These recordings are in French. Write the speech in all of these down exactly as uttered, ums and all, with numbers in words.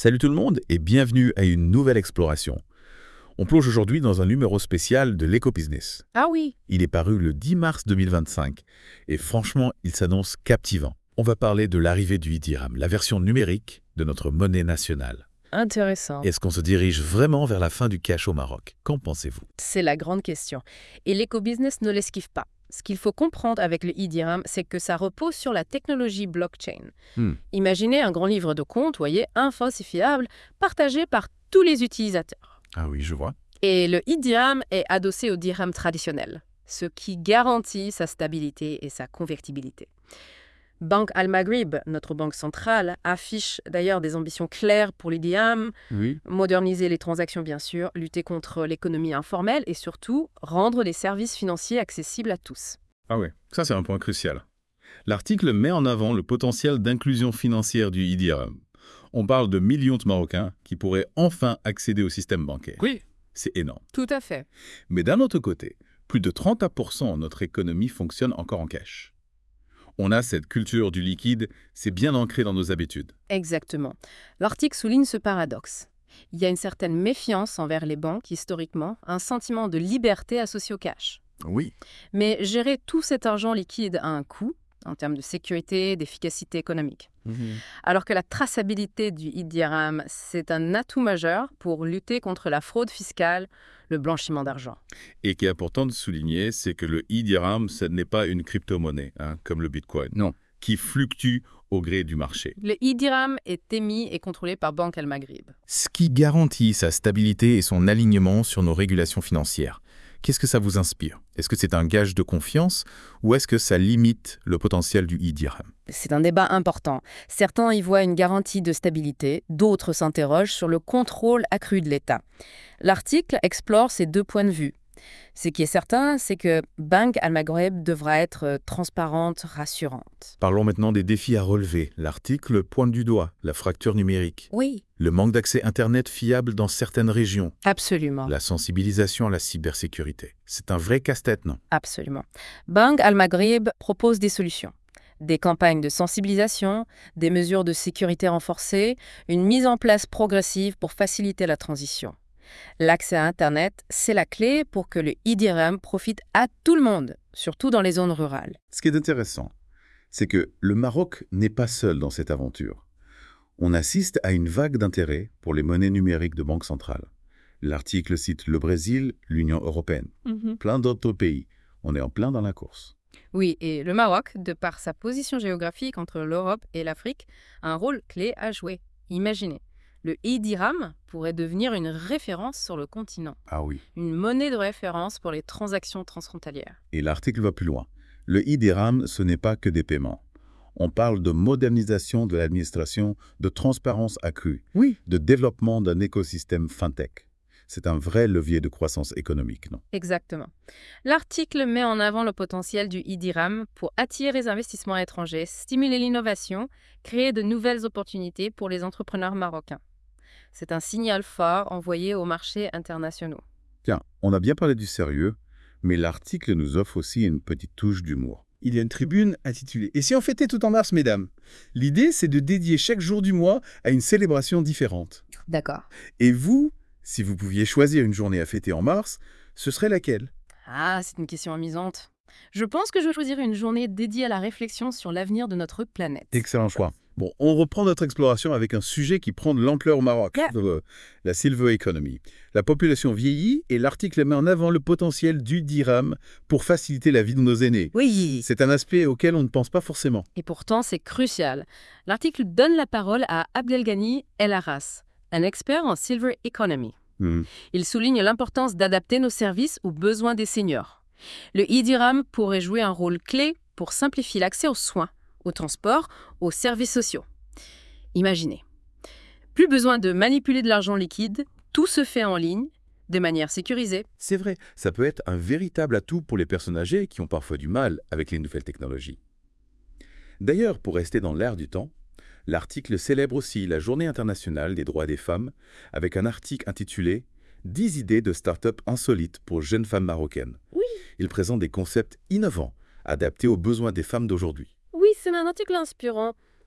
Salut tout le monde et bienvenue à une nouvelle exploration. On plonge aujourd'hui dans un numéro spécial de l'éco-business. Ah oui, Il est paru le dix mars deux mille vingt-cinq et franchement, il s'annonce captivant. On va parler de l'arrivée du e-dirham, la version numérique de notre monnaie nationale. intéressant. Est-ce qu'on se dirige vraiment vers la fin du cash au Maroc? Qu'en pensez-vous? C'est la grande question. Et l'éco-business ne l'esquive pas. Ce qu'il faut comprendre avec le e-dirham, c'est que ça repose sur la technologie blockchain. Hmm. Imaginez un grand livre de comptes, voyez, infalsifiable, partagé par tous les utilisateurs. Ah oui, je vois. Et le e-dirham est adossé au dirham traditionnel, ce qui garantit sa stabilité et sa convertibilité. Banque Al-Maghrib, notre banque centrale, affiche d'ailleurs des ambitions claires pour l'e-dirham, Oui. moderniser les transactions bien sûr, lutter contre l'économie informelle et surtout rendre les services financiers accessibles à tous. Ah oui, ça c'est un point crucial. L'article met en avant le potentiel d'inclusion financière du e-dirham. On parle de millions de Marocains qui pourraient enfin accéder au système bancaire. Oui, C'est énorme. tout à fait. Mais d'un autre côté, plus de trente pour cent de notre économie fonctionne encore en cash. On a cette culture du liquide, c'est bien ancré dans nos habitudes. Exactement. L'article souligne ce paradoxe. Il y a une certaine méfiance envers les banques, historiquement, un sentiment de liberté associé au cash. Oui. Mais gérer tout cet argent liquide a un coût, en termes de sécurité, d'efficacité économique. Alors que la traçabilité du e-dirham, c'est un atout majeur pour lutter contre la fraude fiscale, le blanchiment d'argent. Et qui est important de souligner, c'est que le e-dirham, ce n'est pas une crypto-monnaie, hein, comme le Bitcoin. Non. Qui fluctue au gré du marché. Le e-dirham est émis et contrôlé par Banque Al-Maghrib. Ce qui garantit sa stabilité et son alignement sur nos régulations financières. Qu'est-ce que ça vous inspire? Est-ce que c'est un gage de confiance ou est-ce que ça limite le potentiel du e-dirham? C'est un débat important. Certains y voient une garantie de stabilité, d'autres s'interrogent sur le contrôle accru de l'État. L'article explore ces deux points de vue. Ce qui est certain, c'est que Banque Al-Maghrib devra être transparente, rassurante. Parlons maintenant des défis à relever. L'article pointe du doigt la fracture numérique, Oui, le manque d'accès Internet fiable dans certaines régions, absolument. la sensibilisation à la cybersécurité. C'est un vrai casse-tête, non? Absolument. Banque Al-Maghrib propose des solutions. Des campagnes de sensibilisation, des mesures de sécurité renforcées, une mise en place progressive pour faciliter la transition. L'accès à Internet, c'est la clé pour que le e-dirham profite à tout le monde, surtout dans les zones rurales. Ce qui est intéressant, c'est que le Maroc n'est pas seul dans cette aventure. On assiste à une vague d'intérêt pour les monnaies numériques de banque centrale. L'article cite le Brésil, l'Union européenne, plein d'autres pays. On est en plein dans la course. Oui, et le Maroc, de par sa position géographique entre l'Europe et l'Afrique, a un rôle clé à jouer. Imaginez, le e-dirham pourrait devenir une référence sur le continent, Ah oui. une monnaie de référence pour les transactions transfrontalières. Et l'article va plus loin. Le e-dirham, ce n'est pas que des paiements. On parle de modernisation de l'administration, de transparence accrue, Oui. de développement d'un écosystème fintech. C'est un vrai levier de croissance économique, non? Exactement. L'article met en avant le potentiel du e-dirham pour attirer les investissements étrangers, stimuler l'innovation, créer de nouvelles opportunités pour les entrepreneurs marocains. C'est un signal fort envoyé aux marchés internationaux. Tiens, on a bien parlé du sérieux, mais l'article nous offre aussi une petite touche d'humour. Il y a une tribune intitulée « Et si on fêtait tout en mars, mesdames ?» L'idée, c'est de dédier chaque jour du mois à une célébration différente. D'accord. Et vous, si vous pouviez choisir une journée à fêter en mars, ce serait laquelle? Ah, c'est une question amusante. Je pense que je choisirais une journée dédiée à la réflexion sur l'avenir de notre planète. Excellent choix. Bon, on reprend notre exploration avec un sujet qui prend de l'ampleur au Maroc, Yeah. de, la silver economy. La population vieillit et l'article met en avant le potentiel du dirham pour faciliter la vie de nos aînés. Oui. C'est un aspect auquel on ne pense pas forcément. Et pourtant, c'est crucial. L'article donne la parole à Abdelghani El Arras, un expert en silver economy. Hmm. Il souligne l'importance d'adapter nos services aux besoins des seniors. Le e-dirham pourrait jouer un rôle clé pour simplifier l'accès aux soins, aux transports, aux services sociaux. Imaginez. Plus besoin de manipuler de l'argent liquide, tout se fait en ligne, de manière sécurisée. C'est vrai, ça peut être un véritable atout pour les personnes âgées qui ont parfois du mal avec les nouvelles technologies. D'ailleurs, pour rester dans l'air du temps, l'article célèbre aussi la Journée internationale des droits des femmes avec un article intitulé « dix idées de start-up insolites pour jeunes femmes marocaines ». Oui. Il présente des concepts innovants, adaptés aux besoins des femmes d'aujourd'hui. Oui, c'est un article inspirant.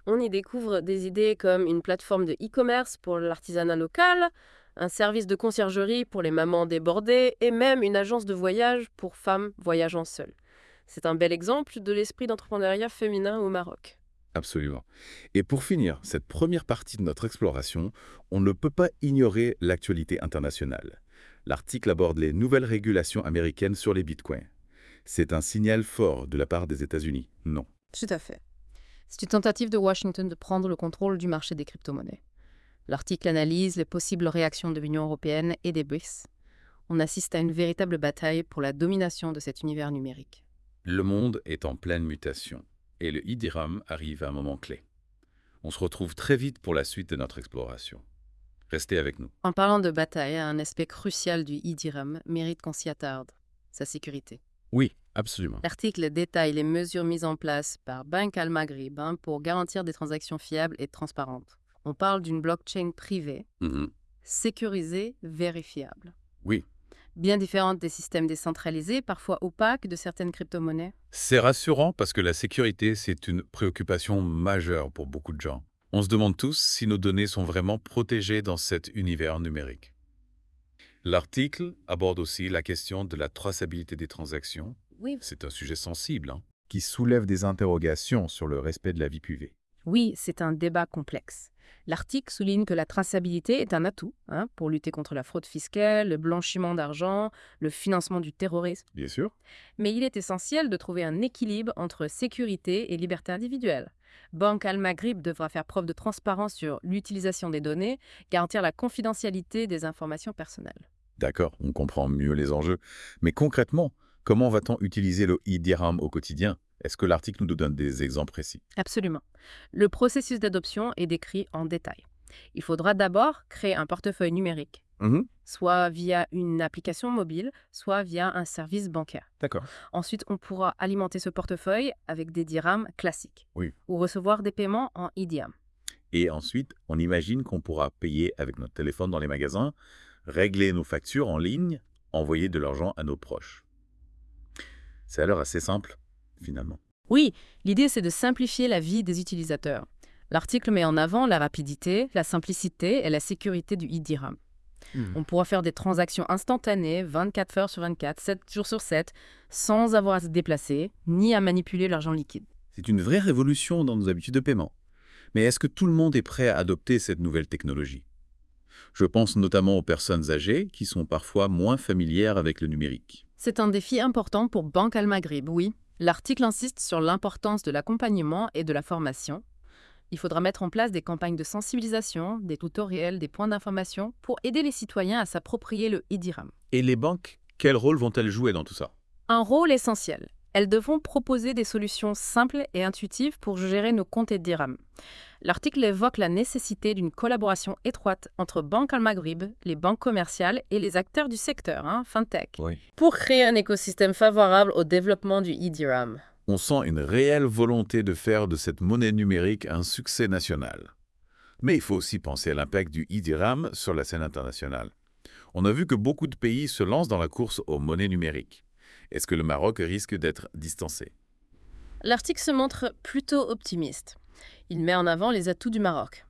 On y découvre des idées comme une plateforme de e-commerce pour l'artisanat local, un service de conciergerie pour les mamans débordées et même une agence de voyage pour femmes voyageant seules. C'est un bel exemple de l'esprit d'entrepreneuriat féminin au Maroc. Absolument. Et pour finir cette première partie de notre exploration, on ne peut pas ignorer l'actualité internationale. L'article aborde les nouvelles régulations américaines sur les bitcoins. C'est un signal fort de la part des États-Unis, non? Tout à fait. C'est une tentative de Washington de prendre le contrôle du marché des crypto-monnaies. L'article analyse les possibles réactions de l'Union européenne et des B R I C S. On assiste à une véritable bataille pour la domination de cet univers numérique. Le monde est en pleine mutation et le e-dirham arrive à un moment clé. On se retrouve très vite pour la suite de notre exploration. Restez avec nous. En parlant de bataille, un aspect crucial du e-dirham mérite qu'on s'y attarde, sa sécurité. Oui, absolument. L'article détaille les mesures mises en place par Bank Al Maghrib hein, pour garantir des transactions fiables et transparentes. On parle d'une blockchain privée, Mhm. sécurisée, vérifiable. Oui. Bien différente des systèmes décentralisés, parfois opaques de certaines crypto-monnaies. C'est rassurant parce que la sécurité, c'est une préoccupation majeure pour beaucoup de gens. On se demande tous si nos données sont vraiment protégées dans cet univers numérique. L'article aborde aussi la question de la traçabilité des transactions. Oui, C'est un sujet sensible, hein. Qui soulève des interrogations sur le respect de la vie privée. oui, c'est un débat complexe. L'article souligne que la traçabilité est un atout hein, pour lutter contre la fraude fiscale, le blanchiment d'argent, le financement du terrorisme. Bien sûr. Mais il est essentiel de trouver un équilibre entre sécurité et liberté individuelle. Bank Al Maghrib devra faire preuve de transparence sur l'utilisation des données, garantir la confidentialité des informations personnelles. D'accord, on comprend mieux les enjeux. Mais concrètement, comment va-t-on utiliser le e-dirham au quotidien? Est-ce que l'article nous donne des exemples précis? Absolument. Le processus d'adoption est décrit en détail. Il faudra d'abord créer un portefeuille numérique, Mhm. soit via une application mobile, soit via un service bancaire. D'accord. Ensuite, on pourra alimenter ce portefeuille avec des dirhams classiques Oui. ou recevoir des paiements en e-dirham. Et ensuite, on imagine qu'on pourra payer avec notre téléphone dans les magasins, régler nos factures en ligne, envoyer de l'argent à nos proches. C'est alors assez simple, finalement. Oui, l'idée c'est de simplifier la vie des utilisateurs. L'article met en avant la rapidité, la simplicité et la sécurité du e-dirham. Mhm. On pourra faire des transactions instantanées, vingt-quatre heures sur vingt-quatre, sept jours sur sept, sans avoir à se déplacer, ni à manipuler l'argent liquide. C'est une vraie révolution dans nos habitudes de paiement. Mais est-ce que tout le monde est prêt à adopter cette nouvelle technologie? Je pense notamment aux personnes âgées qui sont parfois moins familières avec le numérique. C'est un défi important pour Bank Al Maghrib, oui. L'article insiste sur l'importance de l'accompagnement et de la formation. Il faudra mettre en place des campagnes de sensibilisation, des tutoriels, des points d'information pour aider les citoyens à s'approprier le e-dirham. Et les banques, quel rôle vont-elles jouer dans tout ça? Un rôle essentiel. Elles devront proposer des solutions simples et intuitives pour gérer nos comptes e-dirham. L'article évoque la nécessité d'une collaboration étroite entre Bank Al Maghrib, les banques commerciales et les acteurs du secteur, hein, FinTech, Oui. pour créer un écosystème favorable au développement du e-dirham. On sent une réelle volonté de faire de cette monnaie numérique un succès national. Mais il faut aussi penser à l'impact du e-dirham sur la scène internationale. On a vu que beaucoup de pays se lancent dans la course aux monnaies numériques. Est-ce que le Maroc risque d'être distancé? L'article se montre plutôt optimiste. Il met en avant les atouts du Maroc.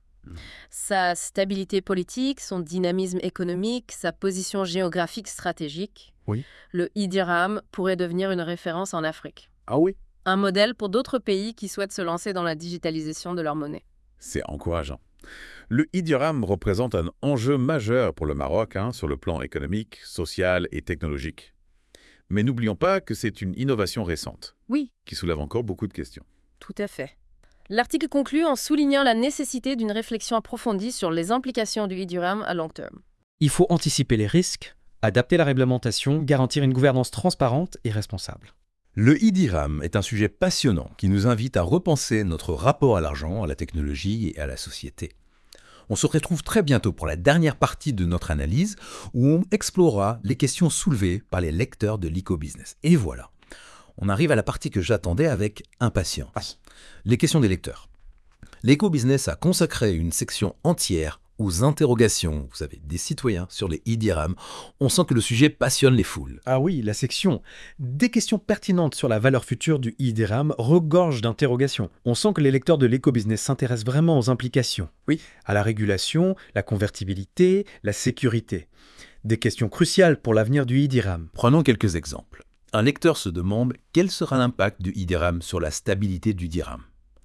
Sa stabilité politique, son dynamisme économique, sa position géographique stratégique. Oui. Le e-dirham pourrait devenir une référence en Afrique. Ah oui? Un modèle pour d'autres pays qui souhaitent se lancer dans la digitalisation de leur monnaie. C'est encourageant. Le e-dirham représente un enjeu majeur pour le Maroc hein, sur le plan économique, social et technologique. Mais n'oublions pas que c'est une innovation récente, Oui, qui soulève encore beaucoup de questions. tout à fait. L'article conclut en soulignant la nécessité d'une réflexion approfondie sur les implications du e-dirham à long terme. Il faut anticiper les risques, adapter la réglementation, garantir une gouvernance transparente et responsable. Le e-dirham est un sujet passionnant qui nous invite à repenser notre rapport à l'argent, à la technologie et à la société. On se retrouve très bientôt pour la dernière partie de notre analyse où on explorera les questions soulevées par les lecteurs de l'Eco-Business. Et voilà, on arrive à la partie que j'attendais avec impatience. Les questions des lecteurs. L'Eco-Business a consacré une section entière aux interrogations, vous savez, des citoyens sur les e-dirhams, on sent que le sujet passionne les foules. Ah oui, la section « Des questions pertinentes sur la valeur future du e-dirham » regorge d'interrogations. On sent que les lecteurs de l'éco-business s'intéressent vraiment aux implications. Oui. À la régulation, la convertibilité, la sécurité. Des questions cruciales pour l'avenir du e-dirham. Prenons quelques exemples. Un lecteur se demande quel sera l'impact du e-dirham sur la stabilité du dirham.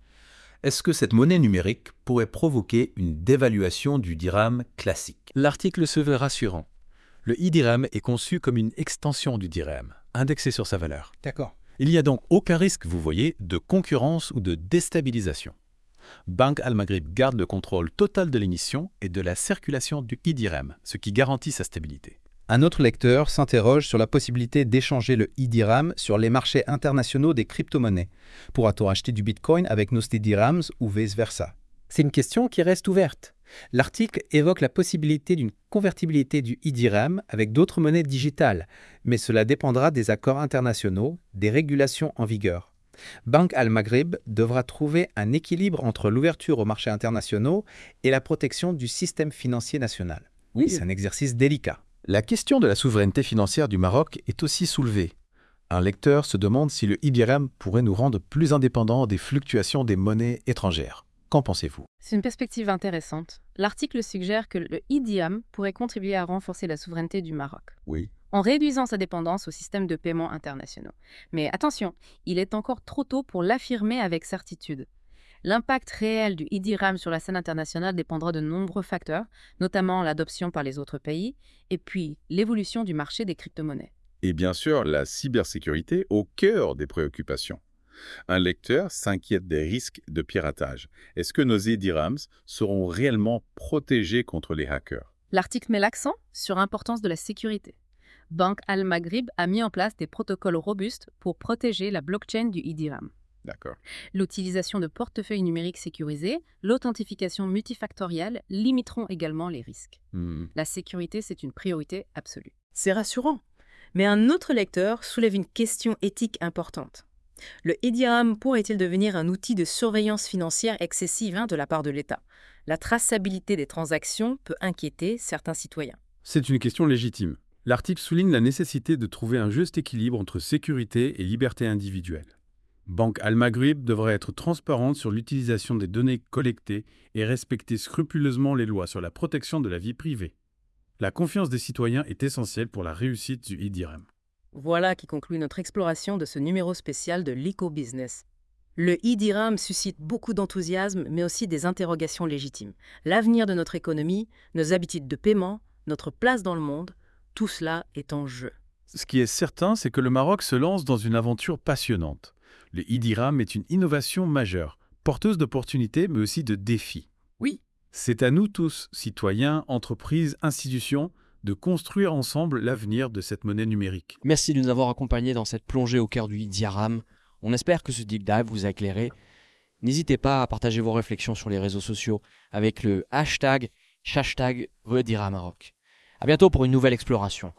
Est-ce que cette monnaie numérique pourrait provoquer une dévaluation du dirham classique? L'article se veut rassurant. Le e-dirham est conçu comme une extension du dirham, indexé sur sa valeur. D'accord. Il n'y a donc aucun risque, vous voyez, de concurrence ou de déstabilisation. Banque Al-Maghrib garde le contrôle total de l'émission et de la circulation du e-dirham, ce qui garantit sa stabilité. Un autre lecteur s'interroge sur la possibilité d'échanger le e-dirham sur les marchés internationaux des crypto-monnaies. Pourra-t-on acheter du bitcoin avec nos dirhams ou vice-versa? C'est une question qui reste ouverte. L'article évoque la possibilité d'une convertibilité du e-dirham avec d'autres monnaies digitales, mais cela dépendra des accords internationaux, des régulations en vigueur. Banque Al-Maghrib devra trouver un équilibre entre l'ouverture aux marchés internationaux et la protection du système financier national. Oui. C'est un exercice délicat. La question de la souveraineté financière du Maroc est aussi soulevée. Un lecteur se demande si le e-dirham pourrait nous rendre plus indépendants des fluctuations des monnaies étrangères. Qu'en pensez-vous? C'est une perspective intéressante. L'article suggère que le e-dirham pourrait contribuer à renforcer la souveraineté du Maroc, Oui. en réduisant sa dépendance aux systèmes de paiement internationaux. Mais attention, il est encore trop tôt pour l'affirmer avec certitude. L'impact réel du e-dirham sur la scène internationale dépendra de nombreux facteurs, notamment l'adoption par les autres pays, et puis l'évolution du marché des crypto-monnaies. Et bien sûr, la cybersécurité au cœur des préoccupations. Un lecteur s'inquiète des risques de piratage. Est-ce que nos e-dirhams seront réellement protégés contre les hackers? L'article met l'accent sur l'importance de la sécurité. Banque Al-Maghrib a mis en place des protocoles robustes pour protéger la blockchain du e-dirham. D'accord. L'utilisation de portefeuilles numériques sécurisés, l'authentification multifactorielle limiteront également les risques. Hmm. La sécurité, c'est une priorité absolue. C'est rassurant. Mais un autre lecteur soulève une question éthique importante. Le e-dirham pourrait-il devenir un outil de surveillance financière excessive hein, de la part de l'État? La traçabilité des transactions peut inquiéter certains citoyens. C'est une question légitime. L'article souligne la nécessité de trouver un juste équilibre entre sécurité et liberté individuelle. Banque Al-Maghrib devrait être transparente sur l'utilisation des données collectées et respecter scrupuleusement les lois sur la protection de la vie privée. La confiance des citoyens est essentielle pour la réussite du e-dirham. Voilà qui conclut notre exploration de ce numéro spécial de l'éco-business. Le e-dirham suscite beaucoup d'enthousiasme, mais aussi des interrogations légitimes. L'avenir de notre économie, nos habitudes de paiement, notre place dans le monde, tout cela est en jeu. Ce qui est certain, c'est que le Maroc se lance dans une aventure passionnante. Le e-dirham est une innovation majeure, porteuse d'opportunités mais aussi de défis. Oui. C'est à nous tous, citoyens, entreprises, institutions, de construire ensemble l'avenir de cette monnaie numérique. Merci de nous avoir accompagnés dans cette plongée au cœur du e-dirham. On espère que ce deep dive vous a éclairé. N'hésitez pas à partager vos réflexions sur les réseaux sociaux avec le hashtag hashtag e-dirham Maroc. À bientôt pour une nouvelle exploration.